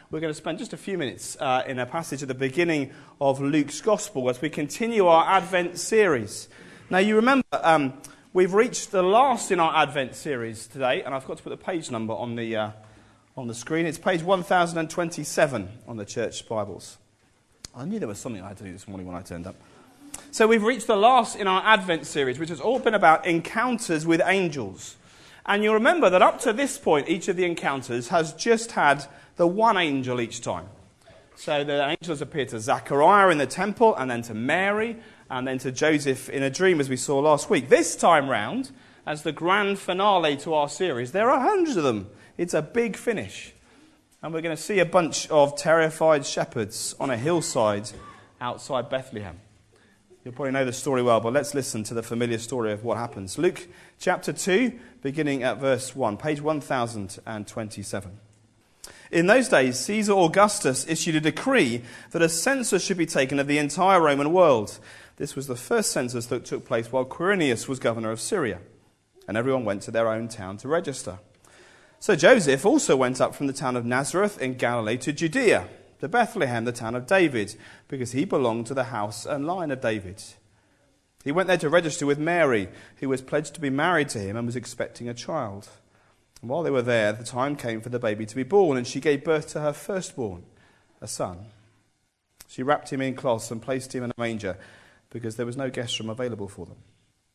we're going to spend just a few minutes in a passage at the beginning of Luke's Gospel as we continue our Advent series. Now, you remember we've reached the last in our Advent series today, and I've got to put the page number on the screen. It's page 1027 on the church Bibles. I knew there was something I had to do this morning when I turned up. So we've reached the last in our Advent series, which has all been about encounters with angels. And you'll remember that up to this point, each of the encounters has just had the one angel each time. So the angels appeared to Zachariah in the temple, and then to Mary, and then to Joseph in a dream, as we saw last week. This time round, as the grand finale to our series, there are hundreds of them. It's a big finish. And we're going to see a bunch of terrified shepherds on a hillside outside Bethlehem. You'll probably know the story well, but let's listen to the familiar story of what happens. Luke chapter 2, beginning at verse 1, page 1027. In those days, Caesar Augustus issued a decree that a census should be taken of the entire Roman world. This was the first census that took place while Quirinius was governor of Syria, and everyone went to their own town to register. So Joseph also went up from the town of Nazareth in Galilee to Judea, to Bethlehem, the town of David, because he belonged to the house and line of David. He went there to register with Mary, who was pledged to be married to him and was expecting a child. And while they were there, the time came for the baby to be born, and she gave birth to her firstborn, a son. She wrapped him in cloths and placed him in a manger, because there was no guest room available for them.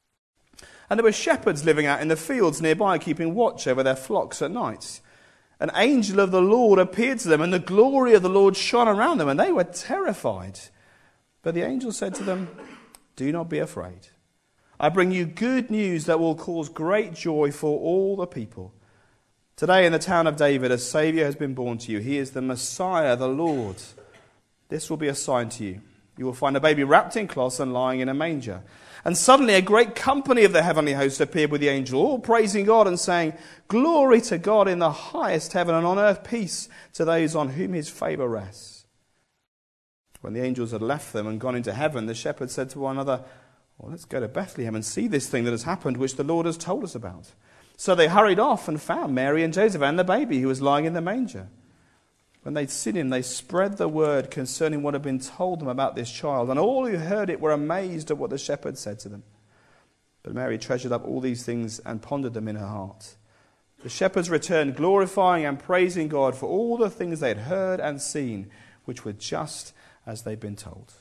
And there were shepherds living out in the fields nearby, keeping watch over their flocks at night. An angel of the Lord appeared to them, and the glory of the Lord shone around them, and they were terrified. But the angel said to them, "Do not be afraid. I bring you good news that will cause great joy for all the people. Today in the town of David, a Saviour has been born to you. He is the Messiah, the Lord. This will be a sign to you. You will find a baby wrapped in cloths and lying in a manger." And suddenly a great company of the heavenly host appeared with the angel, all praising God and saying, "Glory to God in the highest heaven, and on earth peace to those on whom his favour rests." When the angels had left them and gone into heaven, the shepherds said to one another, "Well, let's go to Bethlehem and see this thing that has happened, which the Lord has told us about." So they hurried off and found Mary and Joseph and the baby who was lying in the manger. When they'd seen him, they spread the word concerning what had been told them about this child. And all who heard it were amazed at what the shepherds said to them. But Mary treasured up all these things and pondered them in her heart. The shepherds returned, glorifying and praising God for all the things they had heard and seen, which were just as they'd been told.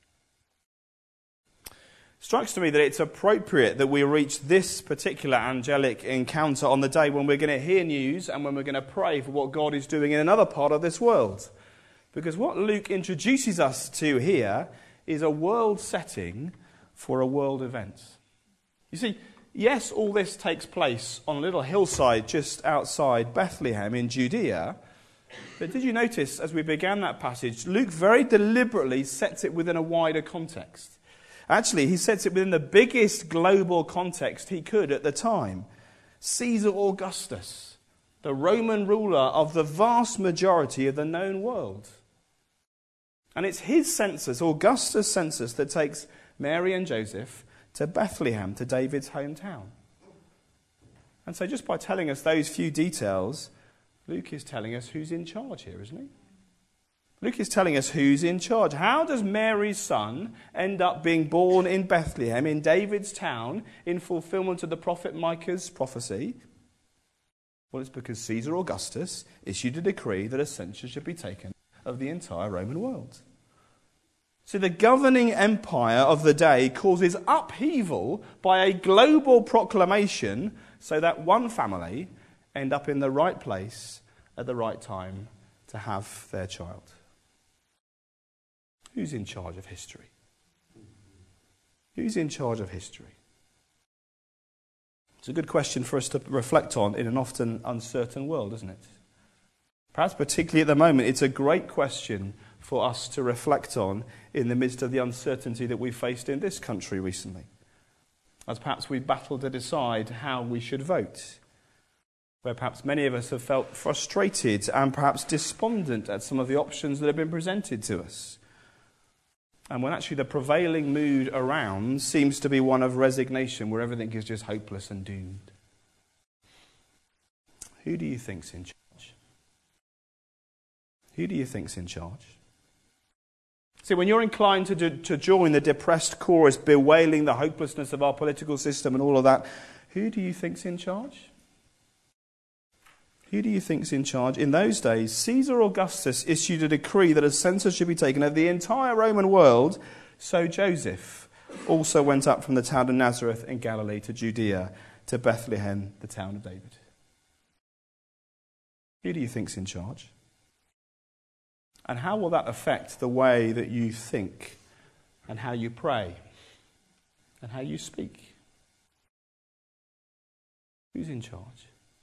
It strikes to me that it's appropriate that we reach this particular angelic encounter on the day when we're going to hear news and when we're going to pray for what God is doing in another part of this world. Because what Luke introduces us to here is a world setting for a world event. You see, yes, all this takes place on a little hillside just outside Bethlehem in Judea. But did you notice as we began that passage, Luke very deliberately sets it within a wider context. Actually, he sets it within the biggest global context he could at the time. Caesar Augustus, the Roman ruler of the vast majority of the known world. And it's his census, Augustus' census, that takes Mary and Joseph to Bethlehem, to David's hometown. And so just by telling us those few details, Luke is telling us who's in charge here, isn't he? Luke is telling us who's in charge. How does Mary's son end up being born in Bethlehem, in David's town, in fulfillment of the prophet Micah's prophecy? Well, it's because Caesar Augustus issued a decree that a census should be taken of the entire Roman world. So the governing empire of the day causes upheaval by a global proclamation so that one family end up in the right place at the right time to have their child. Who's in charge of history? Who's in charge of history? It's a good question for us to reflect on in an often uncertain world, isn't it? Perhaps particularly at the moment, it's a great question for us to reflect on in the midst of the uncertainty that we faced in this country recently. As perhaps we battle to decide how we should vote. Where perhaps many of us have felt frustrated and perhaps despondent at some of the options that have been presented to us. And when actually the prevailing mood around seems to be one of resignation, where everything is just hopeless and doomed. Who do you think's in charge? Who do you think's in charge? See, when you're inclined to join the depressed chorus bewailing the hopelessness of our political system and all of that, who do you think's in charge? Who do you think's in charge? In those days, Caesar Augustus issued a decree that a census should be taken of the entire Roman world. So Joseph also went up from the town of Nazareth in Galilee to Judea, to Bethlehem, the town of David. Who do you think's in charge? And how will that affect the way that you think and how you pray and how you speak? Who's in charge?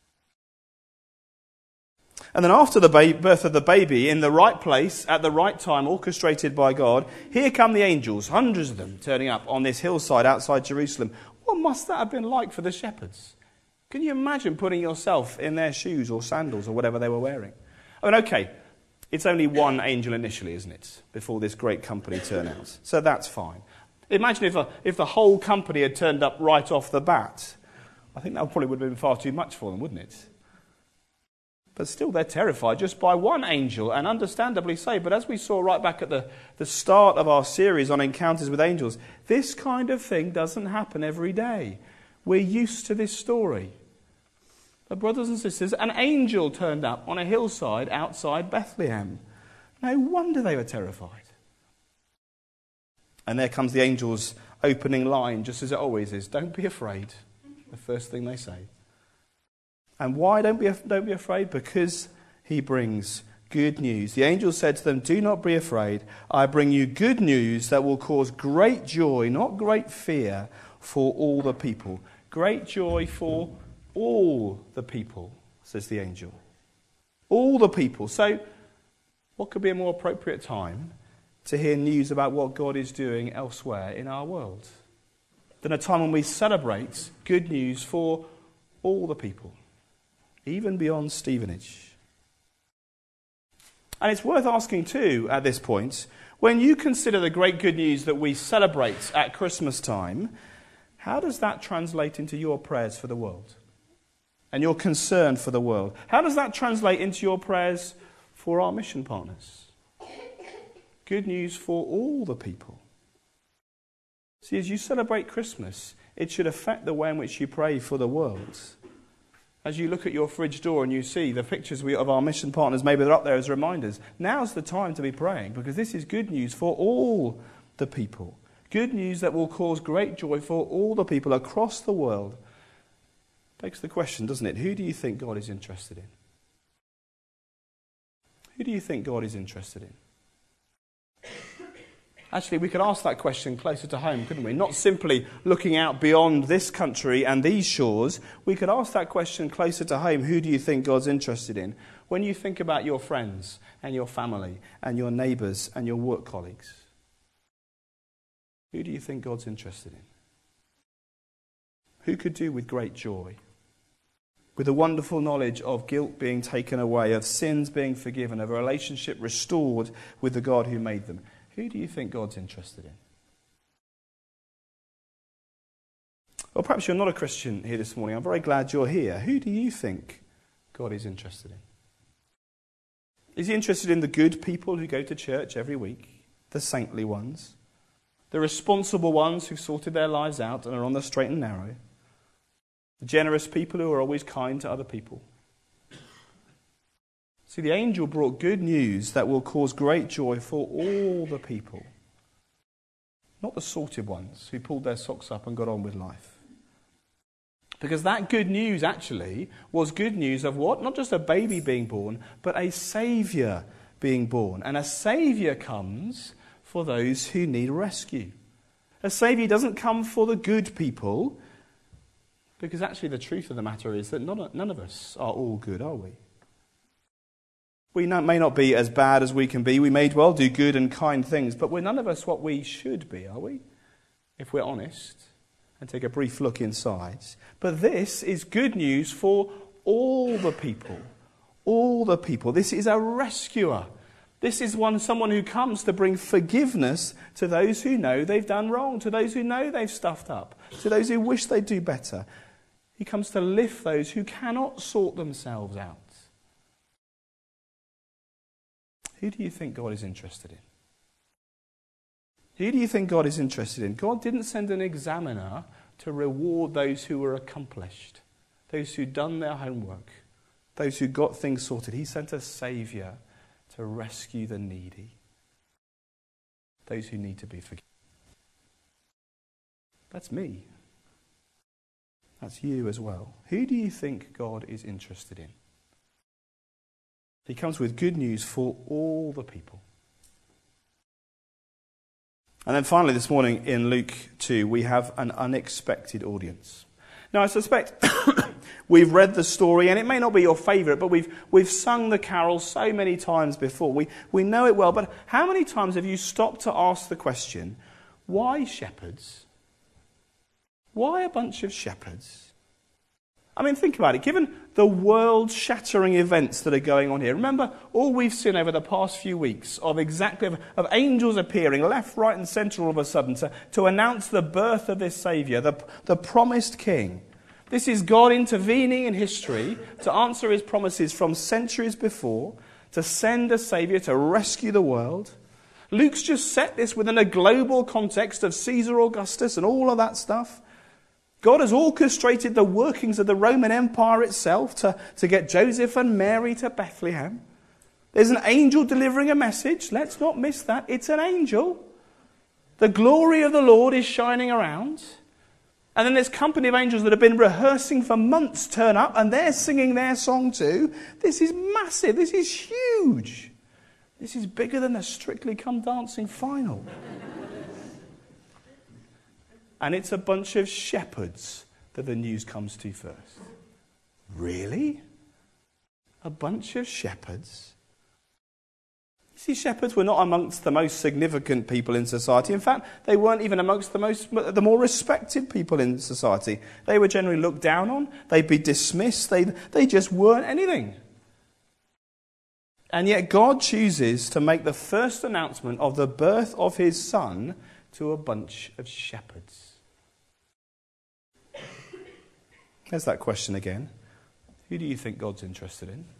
And then after the birth of the baby, in the right place, at the right time, orchestrated by God, here come the angels, hundreds of them, turning up on this hillside outside Jerusalem. What must that have been like for the shepherds? Can you imagine putting yourself in their shoes or sandals or whatever they were wearing? I mean, okay, it's only one angel initially, isn't it, before this great company turn out. So that's fine. Imagine if the whole company had turned up right off the bat. I think that probably would have been far too much for them, wouldn't it? But still, they're terrified just by one angel, and understandably so. But as we saw right back at the start of our series on encounters with angels, this kind of thing doesn't happen every day. We're used to this story. But brothers and sisters, an angel turned up on a hillside outside Bethlehem. No wonder they were terrified. And there comes the angel's opening line, just as it always is. Don't be afraid. The first thing they say. And why don't be afraid? Because he brings good news. The angel said to them, do not be afraid. I bring you good news that will cause great joy, not great fear, for all the people. Great joy for all the people, says the angel. All the people. So, what could be a more appropriate time to hear news about what God is doing elsewhere in our world than a time when we celebrate good news for all the people, even beyond Stevenage? And it's worth asking too, at this point, when you consider the great good news that we celebrate at Christmas time, how does that translate into your prayers for the world and your concern for the world? How does that translate into your prayers for our mission partners? Good news for all the people. See, as you celebrate Christmas, it should affect the way in which you pray for the world. As you look at your fridge door and you see the pictures of our mission partners, maybe they're up there as reminders. Now's the time to be praying, because this is good news for all the people. Good news that will cause great joy for all the people across the world. Begs the question, doesn't it? Who do you think God is interested in? Who do you think God is interested in? Actually, we could ask that question closer to home, couldn't we? Not simply looking out beyond this country and these shores. We could ask that question closer to home. Who do you think God's interested in? When you think about your friends and your family and your neighbours and your work colleagues, who do you think God's interested in? Who could do with great joy? With the wonderful knowledge of guilt being taken away, of sins being forgiven, of a relationship restored with the God who made them. Who do you think God's interested in? Or perhaps you're not a Christian here this morning. I'm very glad you're here. Who do you think God is interested in? Is he interested in the good people who go to church every week? The saintly ones? The responsible ones who've sorted their lives out and are on the straight and narrow? The generous people who are always kind to other people? See, the angel brought good news that will cause great joy for all the people. Not the sorted ones who pulled their socks up and got on with life. Because that good news actually was good news of what? Not just a baby being born, but a Saviour being born. And a Saviour comes for those who need rescue. A Saviour doesn't come for the good people, because actually the truth of the matter is that none of us are all good, are we? We may not be as bad as we can be. We may well do good and kind things, but we're none of us what we should be, are we? If we're honest and take a brief look inside. But this is good news for all the people. All the people. This is a rescuer. This is someone who comes to bring forgiveness to those who know they've done wrong, to those who know they've stuffed up, to those who wish they'd do better. He comes to lift those who cannot sort themselves out. Who do you think God is interested in? Who do you think God is interested in? God didn't send an examiner to reward those who were accomplished, those who'd done their homework, those who got things sorted. He sent a Saviour to rescue the needy, those who need to be forgiven. That's me. That's you as well. Who do you think God is interested in? He comes with good news for all the people. And then finally this morning in Luke 2, we have an unexpected audience. Now I suspect we've read the story, and it may not be your favourite, but we've sung the carol so many times before. We know it well, but how many times have you stopped to ask the question, why shepherds? Why a bunch of shepherds? I mean, think about it. Given the world-shattering events that are going on here, remember all we've seen over the past few weeks of angels appearing left, right and centre all of a sudden to announce the birth of this Saviour, the promised King. This is God intervening in history to answer his promises from centuries before, to send a Saviour to rescue the world. Luke's just set this within a global context of Caesar Augustus and all of that stuff. God has orchestrated the workings of the Roman Empire itself to get Joseph and Mary to Bethlehem. There's an angel delivering a message. Let's not miss that. It's an angel. The glory of the Lord is shining around. And then this company of angels that have been rehearsing for months turn up, and they're singing their song too. This is massive. This is huge. This is bigger than the Strictly Come Dancing final. And it's a bunch of shepherds that the news comes to first. Really? A bunch of shepherds? You see, shepherds were not amongst the most significant people in society. In fact, they weren't even amongst the more respected people in society. They were generally looked down on. They'd be dismissed. They just weren't anything. And yet God chooses to make the first announcement of the birth of his son to a bunch of shepherds. There's that question again. Who do you think God's interested in?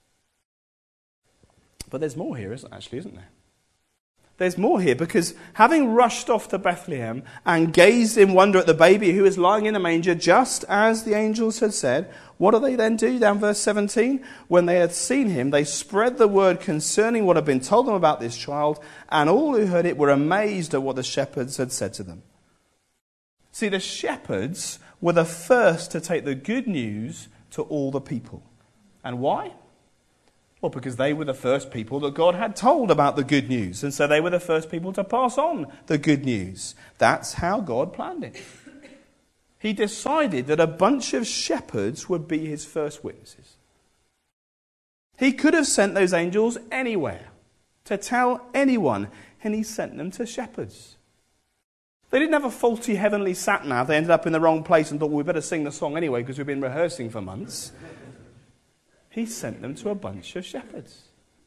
But there's more here, isn't there? There's more here, because having rushed off to Bethlehem and gazed in wonder at the baby who is lying in a manger, just as the angels had said, what do they then do? Down verse 17, when they had seen him, they spread the word concerning what had been told them about this child, and all who heard it were amazed at what the shepherds had said to them. See, the shepherds were the first to take the good news to all the people. And why? Well, because they were the first people that God had told about the good news. And so they were the first people to pass on the good news. That's how God planned it. He decided that a bunch of shepherds would be his first witnesses. He could have sent those angels anywhere to tell anyone, and he sent them to shepherds. They didn't have a faulty heavenly sat-nav. They ended up in the wrong place and thought, well, we better sing the song anyway because we've been rehearsing for months. He sent them to a bunch of shepherds.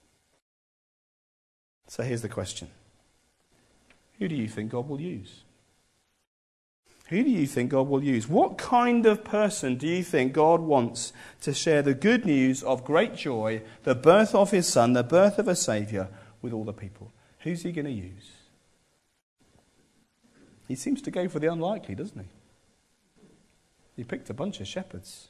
So here's the question. Who do you think God will use? Who do you think God will use? What kind of person do you think God wants to share the good news of great joy, the birth of his son, the birth of a Saviour, with all the people? Who's he going to use? He seems to go for the unlikely, doesn't he? He picked a bunch of shepherds.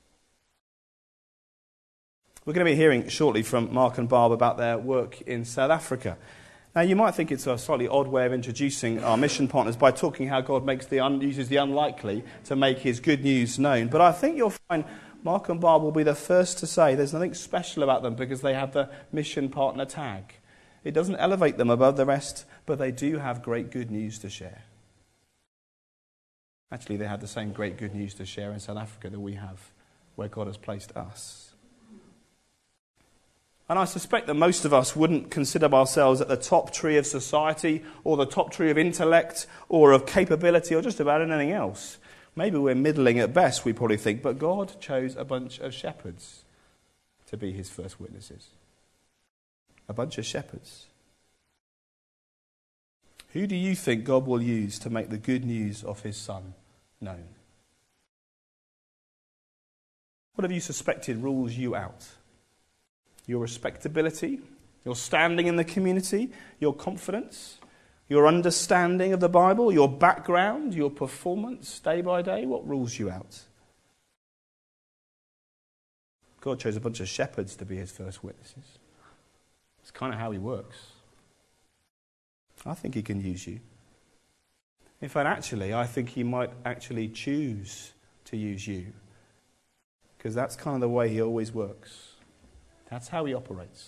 We're going to be hearing shortly from Mark and Barb about their work in South Africa. Now, you might think it's a slightly odd way of introducing our mission partners by talking how God uses the unlikely to make his good news known. But I think you'll find Mark and Barb will be the first to say there's nothing special about them because they have the mission partner tag. It doesn't elevate them above the rest, but they do have great good news to share. Actually, they have the same great good news to share in South Africa that we have, where God has placed us. And I suspect that most of us wouldn't consider ourselves at the top tree of society or the top tree of intellect or of capability or just about anything else. Maybe we're middling at best, we probably think, but God chose a bunch of shepherds to be his first witnesses. A bunch of shepherds. Who do you think God will use to make the good news of his son known? What have you suspected rules you out? Your respectability? Your standing in the community, your confidence, your understanding of the Bible, your background, your performance day by day? What rules you out? God chose a bunch of shepherds to be his first witnesses. It's kind of how he works. I think he can use you. In fact, actually, I think he might actually choose to use you. Because that's kind of the way he always works. That's how he operates.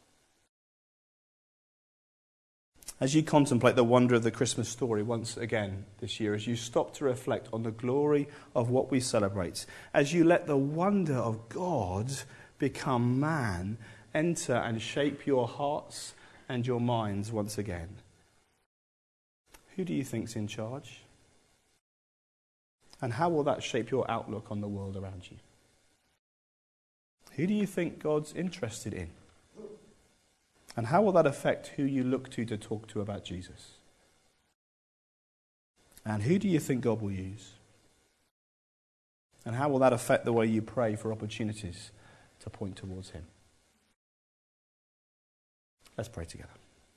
As you contemplate the wonder of the Christmas story once again this year, as you stop to reflect on the glory of what we celebrate, as you let the wonder of God become man enter and shape your hearts and your minds once again, who do you think's in charge? And how will that shape your outlook on the world around you? Who do you think God's interested in? And how will that affect who you look to talk to about Jesus? And who do you think God will use? And how will that affect the way you pray for opportunities to point towards him? Let's pray together.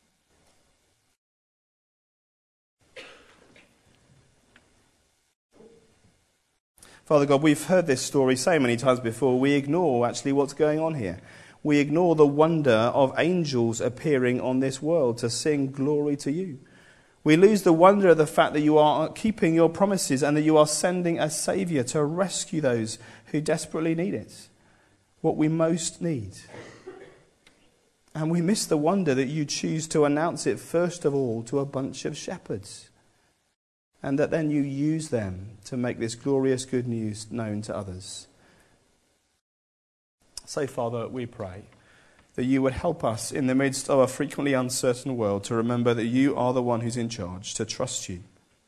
Father God, we've heard this story so many times before, we ignore actually what's going on here. We ignore the wonder of angels appearing on this world to sing glory to you. We lose the wonder of the fact that you are keeping your promises and that you are sending a Saviour to rescue those who desperately need it, what we most need. And we miss the wonder that you choose to announce it first of all to a bunch of shepherds, and that then you use them to make this glorious good news known to others. So, Father, we pray that you would help us in the midst of a frequently uncertain world to remember that you are the one who's in charge, to trust you.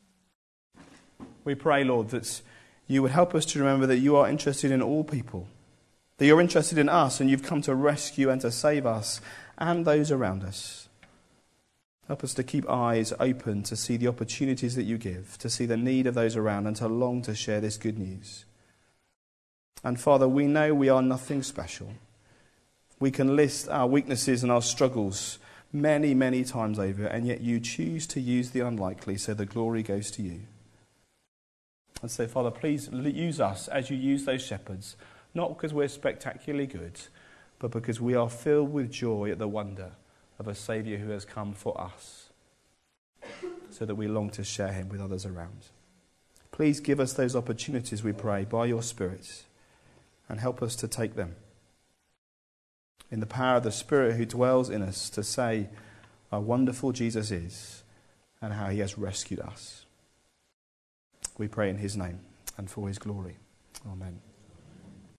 We pray, Lord, that you would help us to remember that you are interested in all people, that you're interested in us and you've come to rescue and to save us and those around us. Help us to keep eyes open to see the opportunities that you give, to see the need of those around and to long to share this good news. And Father, we know we are nothing special. We can list our weaknesses and our struggles many, many times over, and yet you choose to use the unlikely so the glory goes to you. And so, Father, please use us as you use those shepherds, not because we're spectacularly good, but because we are filled with joy at the wonder of a Saviour who has come for us, so that we long to share him with others around. Please give us those opportunities, we pray, by your Spirit, and help us to take them in the power of the Spirit who dwells in us to say how wonderful Jesus is and how he has rescued us. We pray in his name and for his glory. Amen.